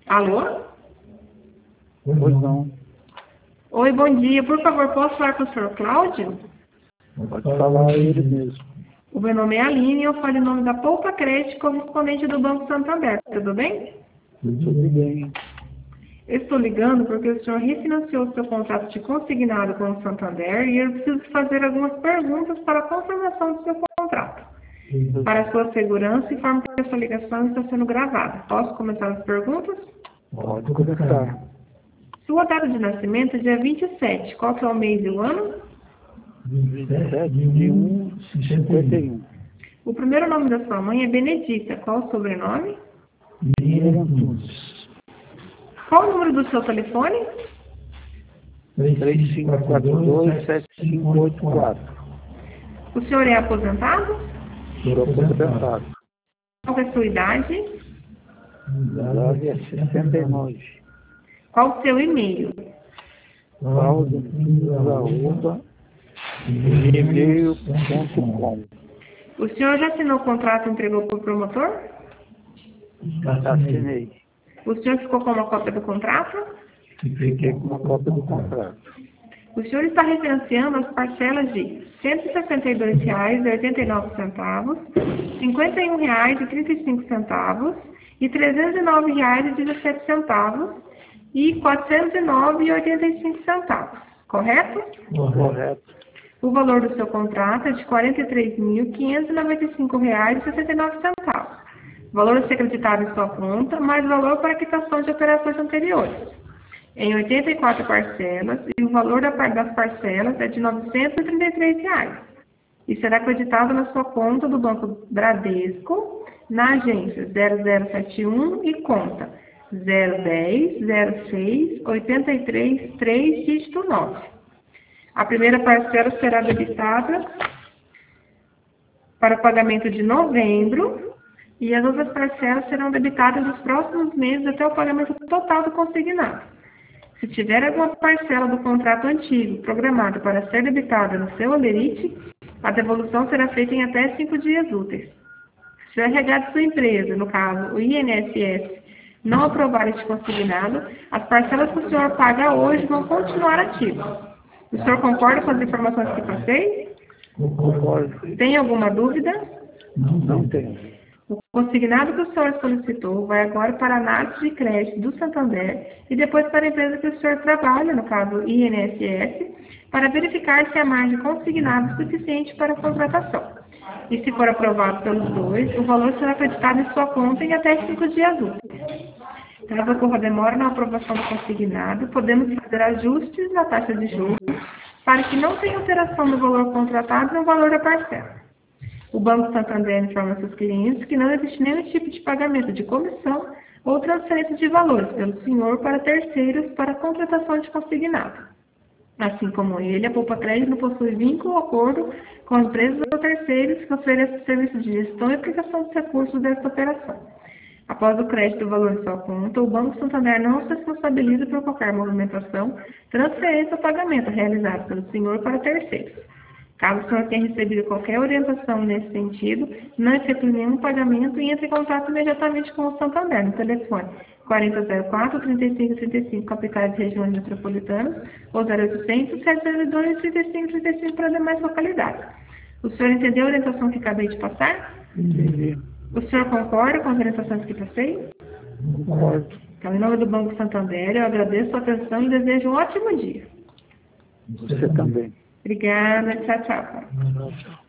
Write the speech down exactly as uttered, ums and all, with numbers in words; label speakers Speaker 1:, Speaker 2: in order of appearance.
Speaker 1: Alô?
Speaker 2: Pois não.
Speaker 1: Oi, bom dia. Por favor, posso falar com o senhor Cláudio?
Speaker 2: Pode falar ele mesmo.
Speaker 1: O meu nome é Aline e eu falo em nome da Poupa Crédito, correspondente do Banco Santander. Tudo bem?
Speaker 2: Tudo bem.
Speaker 1: Eu estou ligando porque o senhor refinanciou o seu contrato de consignado com o Santander e eu preciso fazer algumas perguntas para a confirmação do seu contrato. Para a sua segurança, informo que essa ligação está sendo gravada. Posso começar as perguntas?
Speaker 2: Pode começar.
Speaker 1: Sua data de nascimento é dia vinte e sete. Qual que é o mês e o ano?
Speaker 2: vinte e sete de um de cinquenta e um.
Speaker 1: O primeiro nome da sua mãe é Benedita. Qual o sobrenome?
Speaker 2: Miriam Antunes.
Speaker 1: Qual o número do seu telefone?
Speaker 2: três cinco quatro dois, sete cinco oito quatro.
Speaker 1: O senhor é aposentado?
Speaker 2: Sou aposentado.
Speaker 1: Qual é a sua idade?
Speaker 2: Idade é sessenta e nove.
Speaker 1: Qual o seu e-mail?
Speaker 2: Cláudio arroba gmail ponto com.
Speaker 1: O senhor já assinou o contrato e entregou para o promotor?
Speaker 2: Assinei.
Speaker 1: O senhor ficou com uma cópia do contrato?
Speaker 2: Fiquei com uma cópia do contrato.
Speaker 1: O senhor está refinanciando as parcelas de cento e sessenta e dois reais e oitenta e nove centavos, cinquenta e um reais e trinta e cinco centavos e trezentos e nove reais e dezessete centavos e quatrocentos e nove reais e oitenta e cinco centavos, correto?
Speaker 2: Correto.
Speaker 1: O valor do seu contrato é de quarenta e três mil, quinhentos e noventa e cinco reais e sessenta e nove centavos. Valor a ser acreditado em sua conta, mais valor para quitação de operações anteriores, em oitenta e quatro parcelas, e o valor das parcelas é de novecentos e trinta e três reais. E será acreditado na sua conta do Banco Bradesco, na agência zero zero sete um e conta zero dez, zero seis, oitenta e três, três, dígito nove. A primeira parcela será debitada para o pagamento de novembro e as outras parcelas serão debitadas nos próximos meses até o pagamento total do consignado. Se tiver alguma parcela do contrato antigo programada para ser debitada no seu holerite, a devolução será feita em até cinco dias úteis. Se o R H de sua empresa, no caso o I N S S, não aprovar este consignado, as parcelas que o senhor paga hoje vão continuar ativas. O senhor concorda com as informações que passei?
Speaker 2: Concordo.
Speaker 1: Tem alguma dúvida?
Speaker 2: Não tenho.
Speaker 1: O consignado que o senhor solicitou vai agora para a análise de crédito do Santander e depois para a empresa que o senhor trabalha, no caso I N S S, para verificar se a margem consignada é suficiente para a contratação. E se for aprovado pelos dois, o valor será acreditado em sua conta em até cinco dias úteis. Caso ocorra demora na aprovação do consignado, podemos fazer ajustes na taxa de juros para que não tenha alteração no valor contratado no valor da parcela. O Banco Santander informa seus clientes que não existe nenhum tipo de pagamento de comissão ou transferência de valores pelo senhor para terceiros para contratação de consignado. Assim como ele, a Poupa Crédito não possui vínculo ou acordo com empresas ou terceiros que ofereçam serviços de gestão e aplicação dos recursos desta operação. Após o crédito do valor de sua conta, o Banco Santander não se responsabiliza por qualquer movimentação, transferência ou pagamento realizado pelo senhor para terceiros. Caso o senhor tenha recebido qualquer orientação nesse sentido, não efetue nenhum pagamento e entre em contato imediatamente com o Santander no telefone quarenta zero quatro, trinta e cinco trinta e cinco, capitais e regiões metropolitanas, ou zero oitocentos, sete zero dois, trinta e cinco trinta e cinco para demais localidades. O senhor entendeu a orientação que acabei de passar?
Speaker 2: Entendi.
Speaker 1: O senhor concorda com as orientações que passei?
Speaker 2: Concordo.
Speaker 1: Então, em nome do Banco Santander, eu agradeço a atenção e desejo um ótimo dia.
Speaker 2: Você também.
Speaker 1: Obrigada. Tchau, tchau.
Speaker 2: Tchau, tchau.